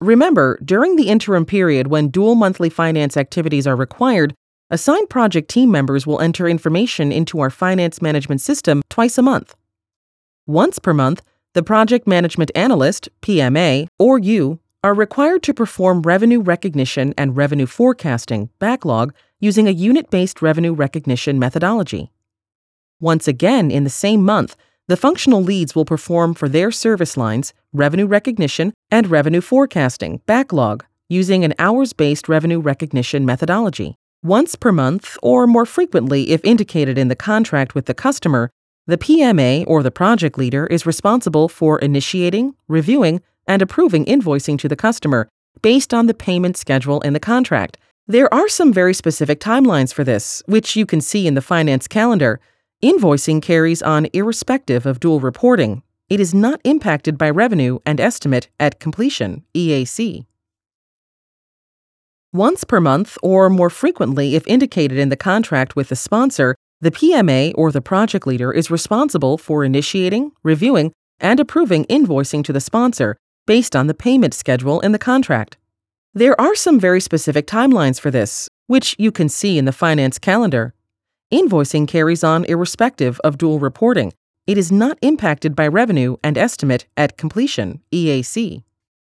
Remember, during the interim period when dual monthly finance activities are required, assigned project team members will enter information into our finance management system twice a month. Once per month, the project management analyst, PMA, or you are required to perform revenue recognition and revenue forecasting, backlog, using a unit-based revenue recognition methodology. Once again in the same month, the functional leads will perform for their service lines revenue recognition and revenue forecasting, backlog, using an hours-based revenue recognition methodology. Once per month, or more frequently if indicated in the contract with the customer, the PMA or the project leader is responsible for initiating, reviewing, and approving invoicing to the customer based on the payment schedule in the contract. There are some very specific timelines for this, which you can see in the finance calendar. Invoicing carries on irrespective of dual reporting. It is not impacted by revenue and estimate at completion, EAC. Once per month, or more frequently if indicated in the contract with the sponsor, the PMA or the project leader is responsible for initiating, reviewing, and approving invoicing to the sponsor based on the payment schedule in the contract. There are some very specific timelines for this, which you can see in the finance calendar. Invoicing carries on irrespective of dual reporting. It is not impacted by revenue and estimate at completion, EAC.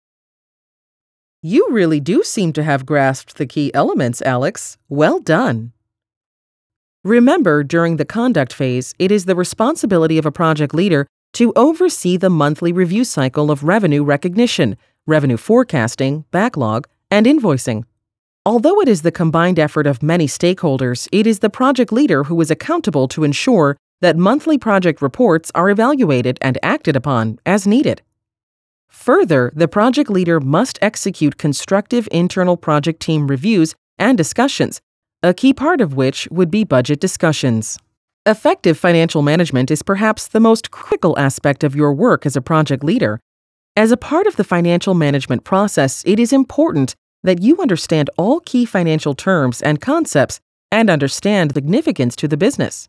You really do seem to have grasped the key elements, Alex. Well done. Remember, during the conduct phase, it is the responsibility of a project leader to oversee the monthly review cycle of revenue recognition, revenue forecasting, backlog, and invoicing. Although it is the combined effort of many stakeholders, it is the project leader who is accountable to ensure that monthly project reports are evaluated and acted upon as needed. Further, the project leader must execute constructive internal project team reviews and discussions, a key part of which would be budget discussions. Effective financial management is perhaps the most critical aspect of your work as a project leader. As a part of the financial management process, it is important that you understand all key financial terms and concepts and understand the significance to the business.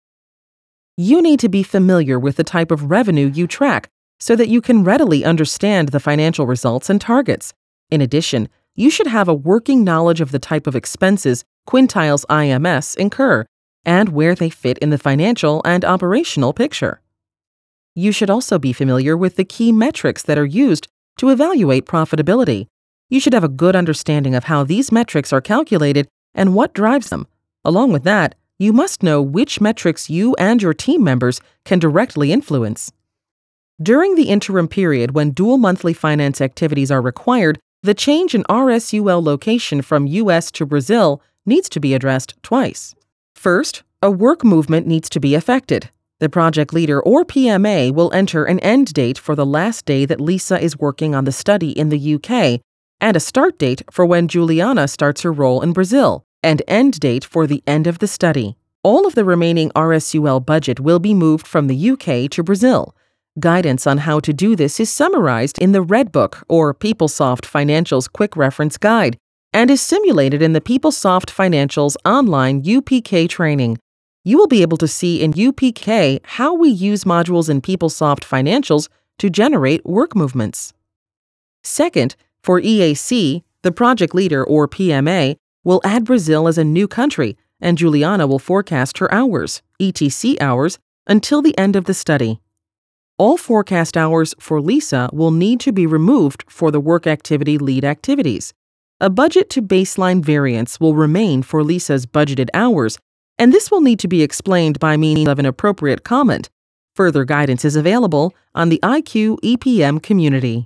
You need to be familiar with the type of revenue you track so that you can readily understand the financial results and targets. In addition, you should have a working knowledge of the type of expenses Quintiles IMS incur and where they fit in the financial and operational picture. You should also be familiar with the key metrics that are used to evaluate profitability. You should have a good understanding of how these metrics are calculated and what drives them. Along with that, you must know which metrics you and your team members can directly influence. During the interim period when dual monthly finance activities are required, the change in RSUL location from US to Brazil needs to be addressed twice. First, a work movement needs to be effected. The project leader or PMA will enter an end date for the last day that Lisa is working on the study in the UK, and a start date for when Juliana starts her role in Brazil, and end date for the end of the study. All of the remaining RSUL budget will be moved from the UK to Brazil. Guidance on how to do this is summarized in the Red Book or PeopleSoft Financials Quick Reference Guide and is simulated in the PeopleSoft Financials online UPK training. You will be able to see in UPK how we use modules in PeopleSoft Financials to generate work movements. Second, for EAC, the project leader or PMA will add Brazil as a new country, and Juliana will forecast her hours, ETC hours, until the end of the study. All forecast hours for Lisa will need to be removed for the work activity lead activities. A budget to baseline variance will remain for Lisa's budgeted hours, and this will need to be explained by means of an appropriate comment. Further guidance is available on the IQ EPM community.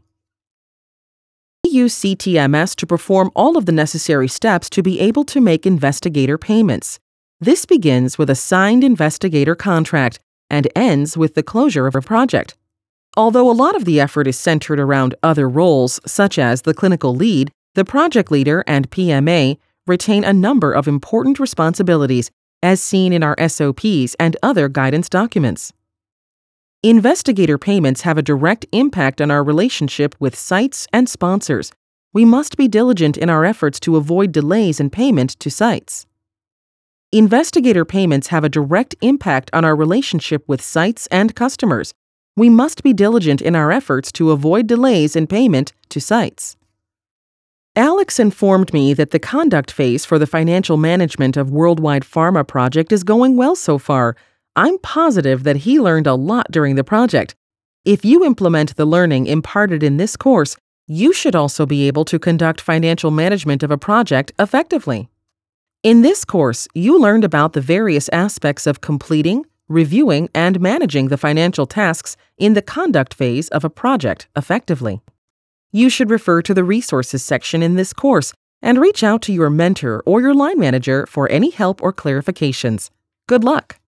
Use CTMS to perform all of the necessary steps to be able to make investigator payments. This begins with a signed investigator contract and ends with the closure of a project. Although a lot of the effort is centered around other roles, such as the clinical lead, the project leader and PMA retain a number of important responsibilities, as seen in our SOPs and other guidance documents. Investigator payments have a direct impact on our relationship with sites and sponsors. We must be diligent in our efforts to avoid delays in payment to sites. Investigator payments have a direct impact on our relationship with sites and customers. We must be diligent in our efforts to avoid delays in payment to sites. Alex informed me that the conduct phase for the financial management of Worldwide Pharma project is going well so far. I'm positive that he learned a lot during the project. If you implement the learning imparted in this course, you should also be able to conduct financial management of a project effectively. In this course, you learned about the various aspects of completing, reviewing, and managing the financial tasks in the conduct phase of a project effectively. You should refer to the resources section in this course and reach out to your mentor or your line manager for any help or clarifications. Good luck!